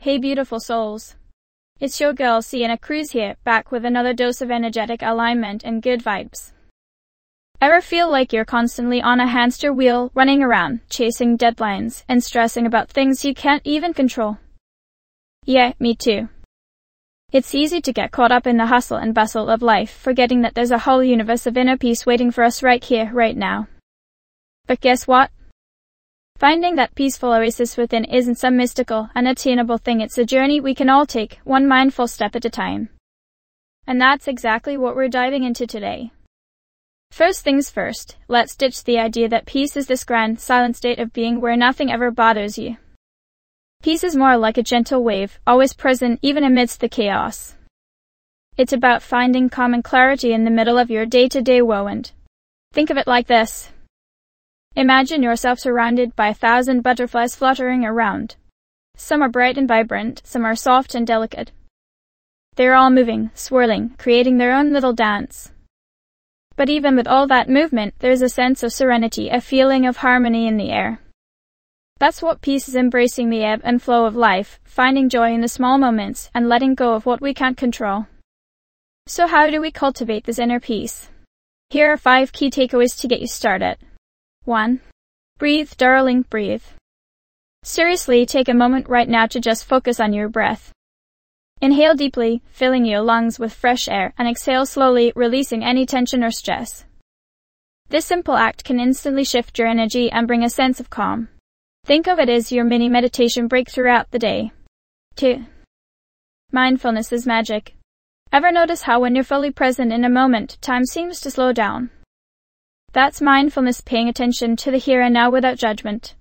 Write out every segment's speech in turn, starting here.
Hey beautiful souls. It's your girl Sienna Cruz here, back with another dose of energetic alignment and good vibes. Ever feel like you're constantly on a hamster wheel, running around, chasing deadlines, and stressing about things you can't even control? Yeah, me too. It's easy to get caught up in the hustle and bustle of life, forgetting that there's a whole universe of inner peace waiting for us right here, right now. But guess what? Finding that peaceful oasis within isn't some mystical, unattainable thing. It's a journey we can all take, one mindful step at a time. And that's exactly what we're diving into today. First things first, let's ditch the idea that peace is this grand, silent state of being where nothing ever bothers you. Peace is more like a gentle wave, always present even amidst the chaos. It's about finding calm and clarity in the middle of your day-to-day whirlwind. Think of it like this. Imagine yourself surrounded by 1,000 butterflies fluttering around. Some are bright and vibrant, some are soft and delicate. They're all moving, swirling, creating their own little dance. But even with all that movement, there's a sense of serenity, a feeling of harmony in the air. That's what peace is, embracing the ebb and flow of life, finding joy in the small moments, and letting go of what we can't control. So how do we cultivate this inner peace? Here are 5 key takeaways to get you started. 1. Breathe, darling, breathe. Seriously, take a moment right now to just focus on your breath. Inhale deeply, filling your lungs with fresh air, and exhale slowly, releasing any tension or stress. This simple act can instantly shift your energy and bring a sense of calm. Think of it as your mini meditation break throughout the day. 2. Mindfulness is magic. Ever notice how when you're fully present in a moment, time seems to slow down? That's mindfulness, paying attention to the here and now without judgment.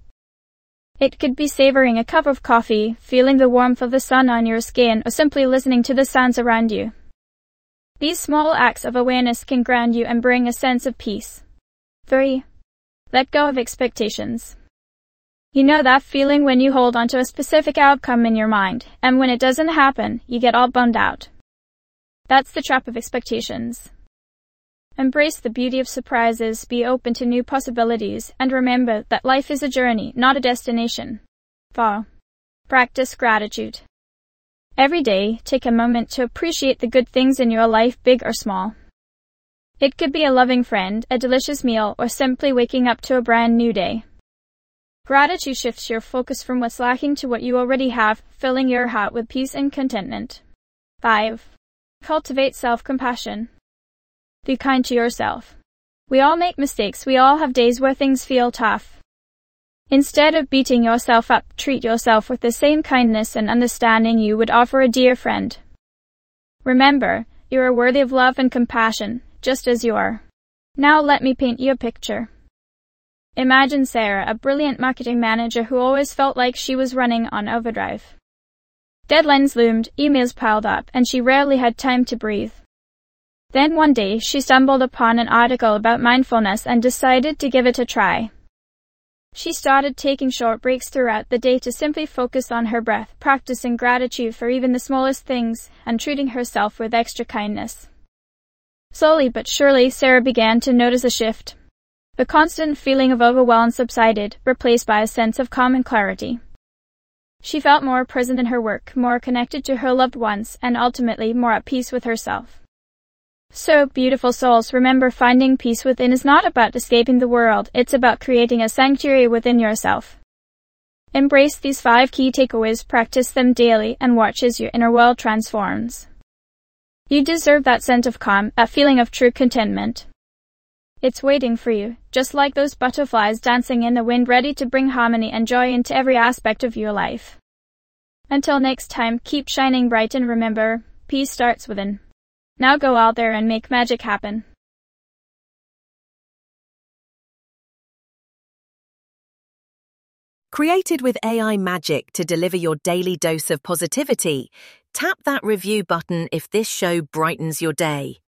It could be savoring a cup of coffee, feeling the warmth of the sun on your skin, or simply listening to the sounds around you. These small acts of awareness can ground you and bring a sense of peace. 3. Let go of expectations. You know that feeling when you hold onto a specific outcome in your mind, and when it doesn't happen, you get all bummed out. That's the trap of expectations. Embrace the beauty of surprises, be open to new possibilities, and remember that life is a journey, not a destination. 4. Practice gratitude. Every day, take a moment to appreciate the good things in your life, big or small. It could be a loving friend, a delicious meal, or simply waking up to a brand new day. Gratitude shifts your focus from what's lacking to what you already have, filling your heart with peace and contentment. 5. Cultivate self-compassion. Be kind to yourself. We all make mistakes, we all have days where things feel tough. Instead of beating yourself up, treat yourself with the same kindness and understanding you would offer a dear friend. Remember, you are worthy of love and compassion, just as you are. Now let me paint you a picture. Imagine Sarah, a brilliant marketing manager who always felt like she was running on overdrive. Deadlines loomed, emails piled up, and she rarely had time to breathe. Then one day, she stumbled upon an article about mindfulness and decided to give it a try. She started taking short breaks throughout the day to simply focus on her breath, practicing gratitude for even the smallest things, and treating herself with extra kindness. Slowly but surely, Sarah began to notice a shift. The constant feeling of overwhelm subsided, replaced by a sense of calm and clarity. She felt more present in her work, more connected to her loved ones, and ultimately more at peace with herself. So, beautiful souls, remember, finding peace within is not about escaping the world, it's about creating a sanctuary within yourself. Embrace these 5 key takeaways, practice them daily, and watch as your inner world transforms. You deserve that sense of calm, that feeling of true contentment. It's waiting for you, just like those butterflies dancing in the wind, ready to bring harmony and joy into every aspect of your life. Until next time, keep shining bright and remember, peace starts within. Now go out there and make magic happen. Created with AI magic to deliver your daily dose of positivity, tap that review button if this show brightens your day.